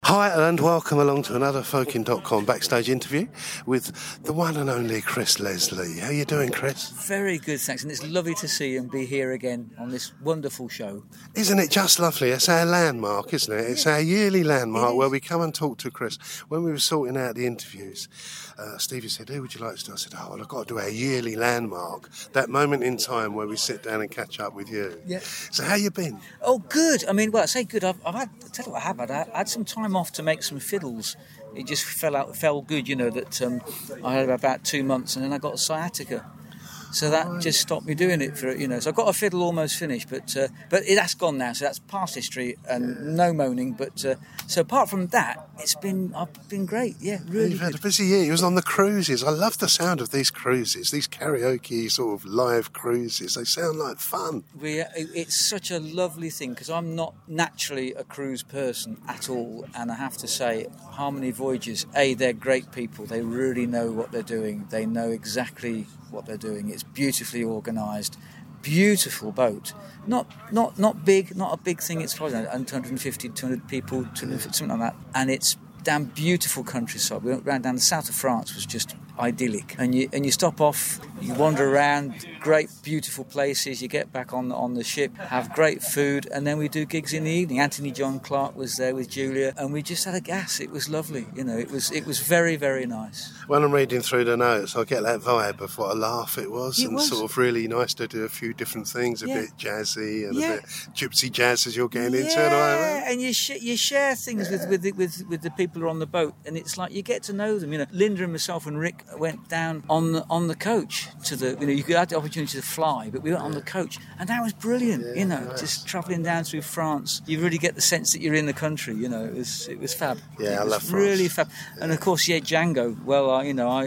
Hi and welcome along to another Folkin.com backstage interview with the one and only Chris Leslie. How you doing, Chris? Very good, thanks, and it's lovely to see you and be here again on this wonderful show. Isn't it just lovely? It's our landmark, isn't it? It's our yearly landmark where we come and talk to Chris. When we were sorting out the interviews, Stevie said, who would you like to do? I said, well, I've got to do our yearly landmark, that moment in time where we sit down and catch up with you. Yeah. So how you been? Oh, good. I mean, well, I say good. I've had, I'll tell you what I have had. I had some time off to make some fiddles. It just fell good, you know, that I had about 2 months and then I got sciatica. So that just stopped me doing it for, you know. So I've got a fiddle almost finished, but that's gone now. So that's past history and no moaning. But so apart from that, I've been great. Yeah, really. You've had a busy year. You was on the cruises. I love the sound of these cruises, these karaoke sort of live cruises. They sound like fun. It's such a lovely thing because I'm not naturally a cruise person at all, and I have to say, Harmony Voyages, they're great people. They really know what they're doing. They know exactly what they're doing. It's beautifully organised, beautiful boat. Not big, not a big thing. It's probably 150, 200 people, 250, something like that. And it's damn beautiful countryside. We went round down the south of France, was just idyllic. And you stop off, you wander around, great beautiful places. You get back on the ship, have great food, and then we do gigs in the evening. Anthony John Clark was there with Julia, and we just had a gas. It was lovely, you know. It was very, very nice. When I'm reading through the notes, I get that vibe of what a laugh it was, sort of really nice to do a few different things, a bit jazzy and a bit gypsy jazz as you're getting into it. And you share things with the people who are on the boat, and it's like you get to know them. You know, Linda and myself and Rick went down on the coach to the. You know, you had the opportunity to fly, but we went on the coach, and that was brilliant. Yeah, you know, nice. Just travelling down through France, you really get the sense that you're in the country. You know, it was fab. Yeah, I love France. Really fab. And of course, Django. Well,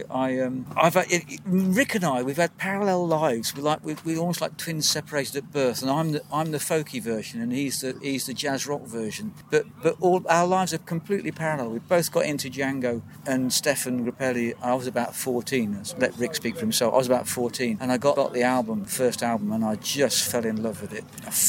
I've Rick and I, we've had parallel lives. We're almost like twins separated at birth, and I'm the folky version, and he's the jazz rock version. But all our lives are completely parallel. We both got into Django and Stefan Grappelli. I was about 14. Let Rick speak for himself. I was about 14, and I got the first album, and I just fell in love with it.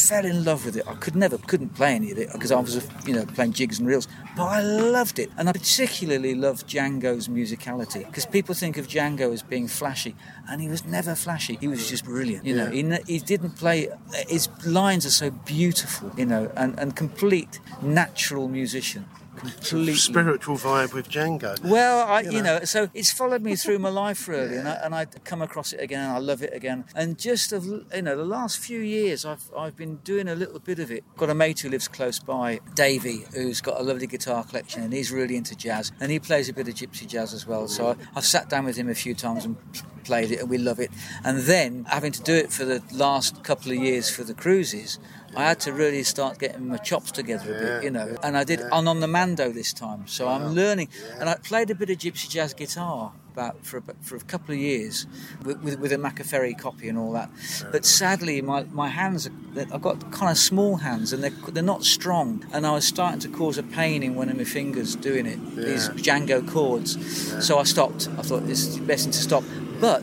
I couldn't play any of it because I was, playing jigs and reels, but I loved it, and I particularly loved Django's musicality because people think of Django as being flashy, and he was never flashy. He was just brilliant. You know, he didn't play. His lines are so beautiful, you know, and complete natural musician. Completely spiritual vibe with Django. Well, so it's followed me through my life really, and I come across it again, and I love it again. And just the last few years, I've been doing a little bit of it. Got a mate who lives close by, Davey, who's got a lovely guitar collection, and he's really into jazz, and he plays a bit of gypsy jazz as well. So I've sat down with him a few times and played it, and we love it. And then having to do it for the last couple of years for the cruises, I had to really start getting my chops together a bit, you know. And I did on the Mando this time, so I'm learning. And I played a bit of gypsy jazz guitar for a couple of years with a Macaferri copy and all that. But sadly, my hands, I've got kind of small hands, and they're not strong. And I was starting to cause a pain in one of my fingers doing it, these Django chords. Yeah. So I stopped. I thought it's best to stop. But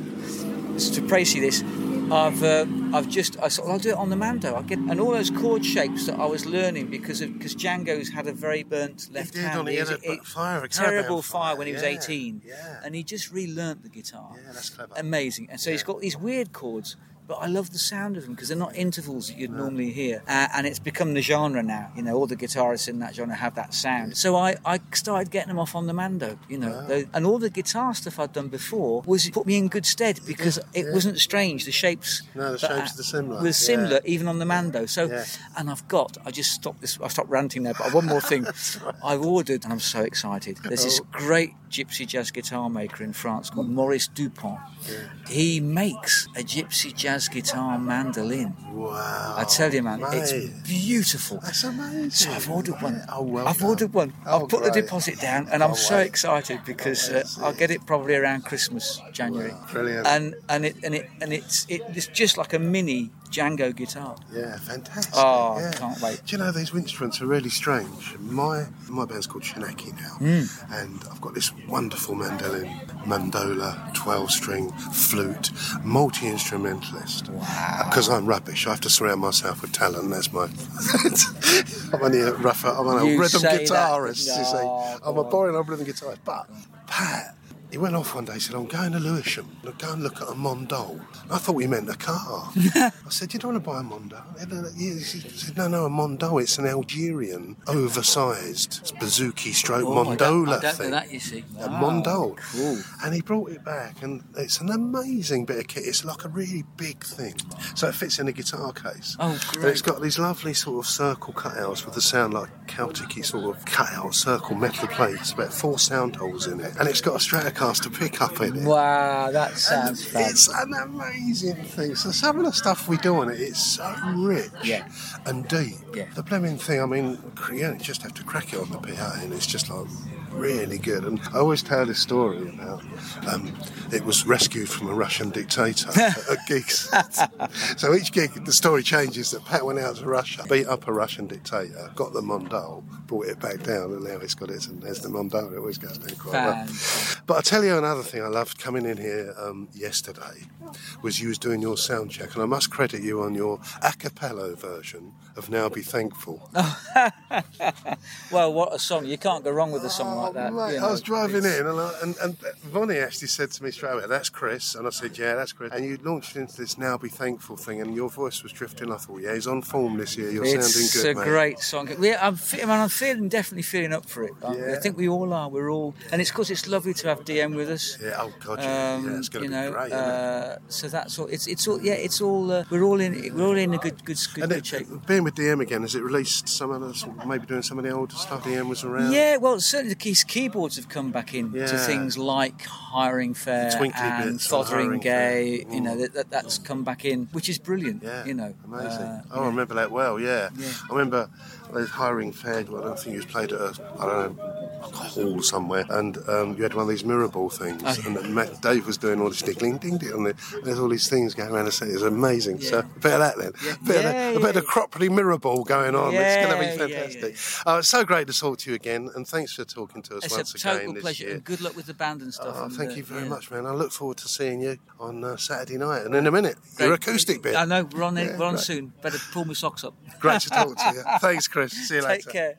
to praise you this, I'll do it on the Mando. And all those chord shapes that I was learning because Django's had a very burnt left hand. He had a terrible fire when he was 18, and he just relearnt the guitar. Yeah, that's clever. Amazing. And so he's got these weird chords, but I love the sound of them because they're not intervals that you'd normally hear. And it's become the genre now. You know, all the guitarists in that genre have that sound. So I started getting them off on the Mando, you know. And all the guitar stuff I'd done before put me in good stead because it wasn't strange. The shapes... No, the shapes are similar. Were similar even on the Mando. So, and I stopped ranting there, but one more thing. I've ordered, and I'm so excited. There's this great gypsy jazz guitar maker in France called Maurice Dupont. Yeah. He makes a gypsy jazz guitar mandolin. Wow. I tell you, man, it's beautiful. That's amazing. So I've ordered one. I've ordered one. I've put the deposit down, and I'm so excited because I'll get it probably around Christmas, January. Wow. Brilliant. And it's just like a mini Django guitar. Yeah, fantastic. Oh, I can't wait. Do you know, these instruments are really strange. My band's called Shinaki now, and I've got this wonderful mandolin, mandola, 12-string, flute, multi-instrumentalist. Wow. Because I'm rubbish, I have to surround myself with talent, that's my... I'm only a rougher. I'm a You rhythm say guitarist, that. you see. No, I'm go a on. boring old rhythm guitarist. But Pat, he went off one day, he said, I'm going to Lewisham. I'll go and look at a Mondole. I thought he meant a car. I said, you don't want to buy a Mondole? He said, no, a Mondole. It's an Algerian, oversized Bouzouki stroke Mondola I don't thing. know that, you see. A Wow, Mondole. Cool. And he brought it back, and it's an amazing bit of kit. It's like a really big thing. So it fits in a guitar case. Oh, And great. it's got these lovely sort of circle cutouts with the sound like Celtic-y sort of cutout circle metal plates, about 4 sound holes in it. And it's got a Stratocaster pickup in it. Wow, that sounds fun. It's an amazing thing. So some of the stuff we do on it, it's so rich and deep. Yeah. The blooming thing, I mean, you just have to crack it on the PA and it's just like really good. And I always tell this story about it was rescued from a Russian dictator at gigs. So each gig, the story changes that Pat went out to Russia, beat up a Russian dictator, got the Mondole, brought it back down, and now it's got it, and there's the Mondole. It always goes down quite well. But I'll tell you another thing I loved coming in here yesterday was you was doing your sound check, and I must credit you on your a cappella version of Now Be Thankful. Well, what a song. You can't go wrong with a song like that. Mate, you know, I was driving it's- in and Vonnie actually said to me straight away, that's Chris. And I said, yeah, that's Chris. And you launched into this Now Be Thankful thing and your voice was drifting. I thought, yeah, he's on form this year. You're It's sounding good, a mate. great song. I'm definitely feeling up for it. I think we all are. We're all, and it's because it's lovely to have DM with us. Yeah, oh God, yeah, it's going to be great. Isn't it? So that's all. It's all. Yeah, it's all. We're all in a good shape. Being with DM again, has it released some of the, maybe doing some of the older stuff DM was around? Yeah, well, certainly the keyboards have come back in to things like Hiring Fair twinkly and bits on Hiring Fotheringgay. Fair. You know that's come back in, which is brilliant. Yeah, you know, amazing. I remember that well. Yeah, I remember the Hiring Fair. Well, I don't think you was played at a hall somewhere, and you had one of these mirror ball things, and Dave was doing all this ding ding ding, and there's all these things going around the set. It was amazing. Yeah. So a bit of that then, a bit of Cropley mirror ball going on. It's going to be fantastic. It's so great to talk to you again, and thanks for talking to us It's once a again total this pleasure, year. and good luck with the band and stuff. Thank you very much, man. I look forward to seeing you on Saturday night, and in a minute, your acoustic bit. I know we're on Yeah, we're on great. soon. Better pull my socks up. Great to talk to you. Thanks, Chris. See you later. Take care.